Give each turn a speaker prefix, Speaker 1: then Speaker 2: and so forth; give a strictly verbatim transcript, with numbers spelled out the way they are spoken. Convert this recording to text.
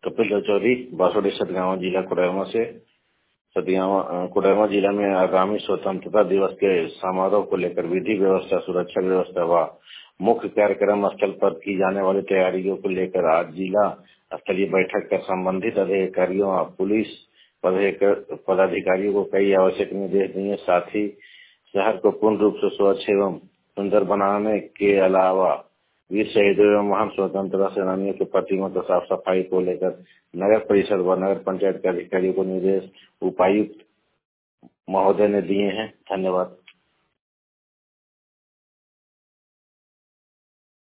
Speaker 1: कपिल रजौरी, बासोडी सतगावा जिला कोडरमा से। सतगावा कोडरमा जिला में आगामी स्वतंत्रता दिवस के समारोह को लेकर विधि व्यवस्था, सुरक्षा व्यवस्था व मुख्य कार्यक्रम स्थल पर की जाने वाली तैयारियों को लेकर आज जिला स्तरीय बैठक कर संबंधित अधिकारियों और पुलिस पदाधिकारियों को कई आवश्यक निर्देश दिए। साथ ही शहर को पूर्ण रूप से स्वच्छ एवं सुंदर बनाने के अलावा वीर शहीदों एवं महान स्वतंत्रता सेनानियों के प्रतिमा की साफ सफाई को लेकर नगर परिषद व नगर पंचायत के अधिकारियों को निर्देश उपायुक्त महोदय ने दिए हैं। धन्यवाद।